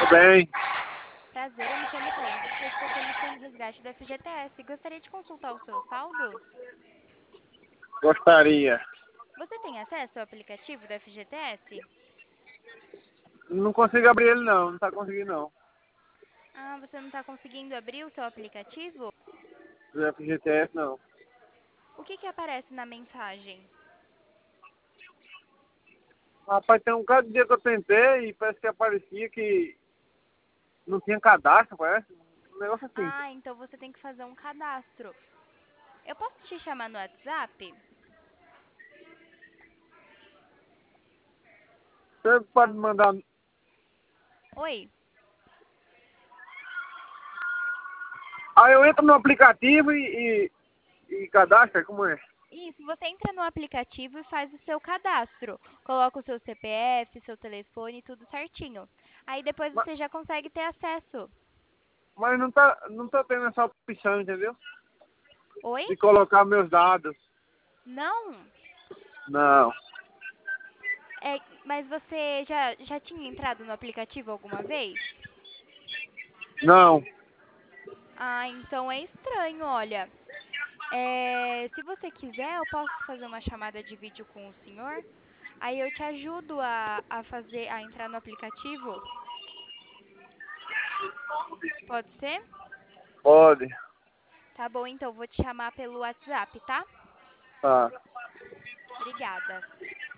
bem. Prazer, eu me chamo Thaís, sou especialista em resgate do FGTS. Gostaria de consultar o seu saldo? Gostaria. Você tem acesso ao aplicativo do FGTS? Não consigo abrir ele não, não tá conseguindo não. Ah, você não está conseguindo abrir o seu aplicativo? Do FGTS não. O que aparece na mensagem? Rapaz, tem um bocado de dia que eu tentei e parece que aparecia que não tinha cadastro, parece. Um negócio assim. Ah, então você tem que fazer um cadastro. Eu posso te chamar no WhatsApp? Você pode mandar. Oi? Aí eu entro no aplicativo e cadastro, como é? Isso, você entra no aplicativo e faz o seu cadastro. Coloca o seu CPF, seu telefone, tudo certinho. Aí depois Ma- você já consegue ter acesso. Mas não tá tendo essa opção, entendeu? Oi? De colocar meus dados. Não? Não. Mas você já tinha entrado no aplicativo alguma vez? Não. Ah, então é estranho, olha. Se você quiser, eu posso fazer uma chamada de vídeo com o senhor. Aí eu te ajudo a entrar no aplicativo. Pode ser? Pode. Tá bom, então vou te chamar pelo WhatsApp, tá? Tá. Obrigada.